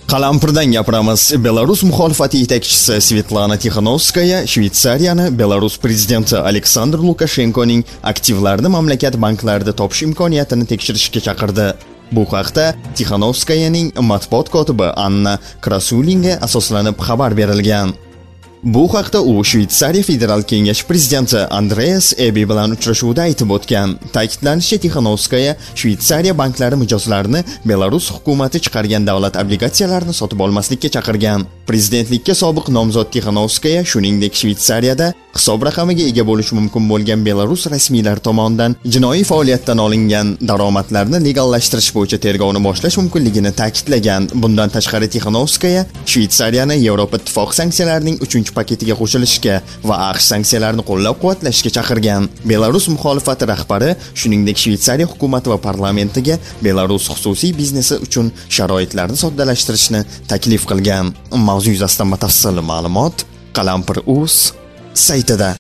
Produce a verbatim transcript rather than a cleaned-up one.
Qalampirdan gapiramiz. Belarus muxolifati yetakchisi Svetlana Tixanovskaya Shvetsariyani Belarus prezidenti Aleksandr Lukashenkoning aktivlarini mamlakat banklarida topish imkoniyatini tekshirishga chaqirdi. Bu haqda Tixanovskayaning matbuot kotibi Anna Krasulinga asoslanib xabar berilgan. Bu haqda u Shvetsariya Federal Kengashi prezidenti Andreas Ebi bilan uchrashuvda aytib o'tgan. Ta'kidlanishicha, Tixanovskaya Shvetsariya banklari mijozlarini Belarus hukumati chiqargan davlat obligatsiyalarini sotib olmaslikka chaqirgan. Prezidentlikka sobiq nomzod Tixanovskaya shuningdek Shvetsariyada hisob raqamiga ega bo'lishi mumkin bo'lgan Belarus rasmiylari tomonidan jinoiy faoliyatdan olingan daromadlarni legallashtirish bo'yicha tergovni boshlash mumkinligini ta'kidlagan. Bundan tashqari Tixanovskaya Shvetsariyani Yevropa Ittifoqi sanksiyalarining uchinchi paketiga qo'shilishga va AQSh sanksiyalarini qo'llab-quvvatlashga chaqirgan. Belarus muxolifati rahbari shuningdek Shvetsariya hukumati va parlamentiga Belarus xususiy biznesi uchun sharoitlarni soddalashtirishni taklif qilgan. Mavzu yuzasidan batafsil ma'lumot Qalampir.uz saytida.